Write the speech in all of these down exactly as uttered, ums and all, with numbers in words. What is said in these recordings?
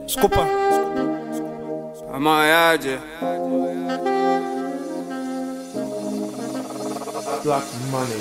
Scopa. Amayaje. Black money.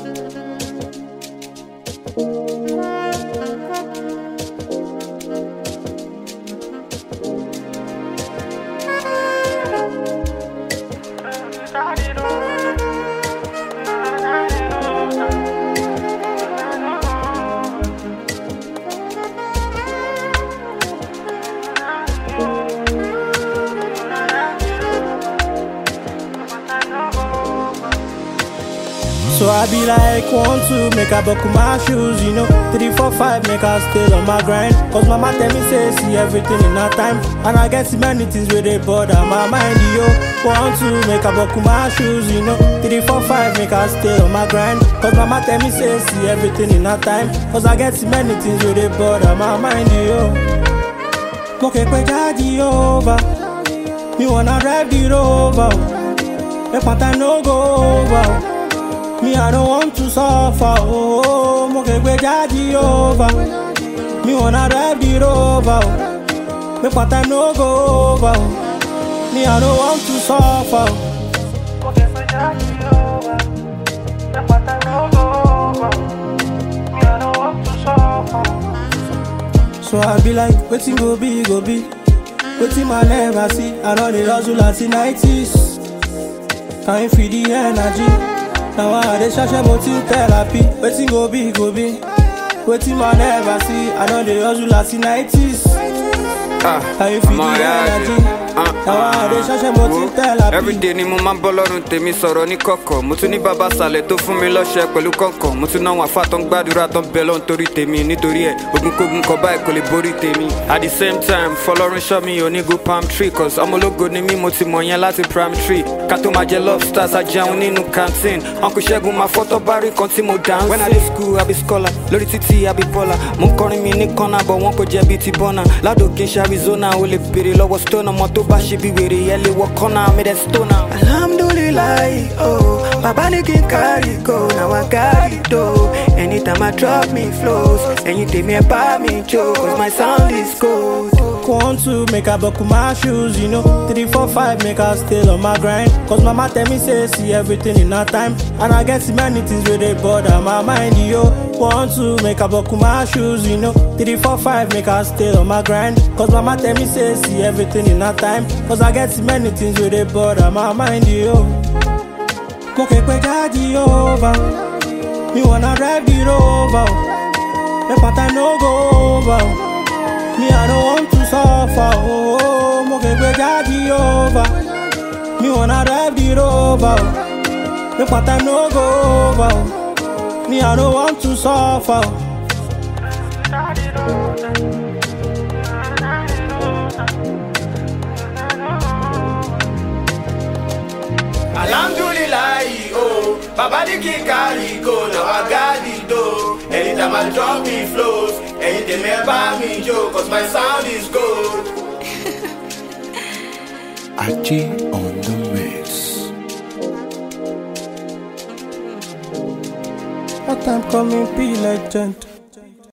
So I be like one, two, make I buckle my shoes, you know. Three, four, five, make I stay on my grind. Cause mama tell me say see everything in her time. And I get so many things where they bother my mind, yo. One, two, make I buckle my shoes, you know. Three, four, five, make I stay on my grind. Cause mama tell me say see everything in her time. Cause I get so many things where they bother my mind, yo. Moke kwe jadi over. Me wanna drive the rover. Make my time no go over. Me, I don't want to suffer, oh, moke kwe jadi over. Me wanna drive the rover, oh. Make my time no go over. Me, I don't want to suffer. Moke kwe jadi over. Make my time no go over. Me, I don't want to suffer. So I be like, waiting go be, go be. Waiting I never see. I know the hustle at the nineties. Can't feel the energy. Now I dey shashe motive therapy. Waiting go be, go be. Waiting man never see. I know the hustle at the nineties. Ah, How you feel the energy? Now I dey shashe motive therapy. Every day ni mo máa ń bọ́ lọ́rùn tèmi sọ̀rọ̀ ní kọ̀kọ̀. Mo tún ní bàbá sàlẹ̀ tó fún mi lọ́ṣẹ́ pẹ̀lú kọ̀kọ̀. Mo tún náà wọn àfáà tó ń gbàdúrà tó ń bẹ lọ́n torí tèmi. Nítorí ẹ̀ ogunkógun kọ báyìí kò lè borí tèmi. At the same time fọlọ́run ṣọ́ mi ò ní good palm tree. Cause ọmọ ológo ni mí mo ti mọ̀ yẹn láti prime tree. Ká tó máa jẹ lobsters ajẹun nínú canteen. Uncle Ṣẹ́gun máa fọ́tọ̀ bárí kan tí mo dance. When I dey school I be scholar. Lórí títí I be baller. Mo ń kọrin mi ní kọ́nà bọ̀ wọ́n kò jẹ́ bíi ti bọ́nà. Ládòkè ṣe Arizona o lè béèrè lọ́wọ́ stone. Ọmọ tó bá ṣe bí wèrè yẹn lè wọ kọ́nà mi dẹ̀ stone. Alhamdulillah, oh, Baba ni kin carry go, now I carry do. Anytime I drop me flows, anything me about me joke, cause my sound is gold. One, two, make I buckle my shoes, you know. Three, four, five, make I stay on my grind. Cause mama tell me say see everything in her time. And I get so many things where they bother my mind, yo. One, two, make I buckle my shoes, you know. Three, four, five, make I stay on my grind. Cause mama tell me say see everything in her time. Cause I get so many things where they bother my mind, yo. Moke kwe jadi over. Me wanna drive the rover. Make my time no go over. Me, I don't want to suffer, oh, moke kwe jadi over. Me wanna drive the rover. Make my time no go over. Me, I don't want to suffer. Alhamdulillah, oh, Baba ni kin carry go, now I got it though. Anytime I drop me flows, anything me about me joke, cause my sound is gold. Aji on the mix. That time coming be legend.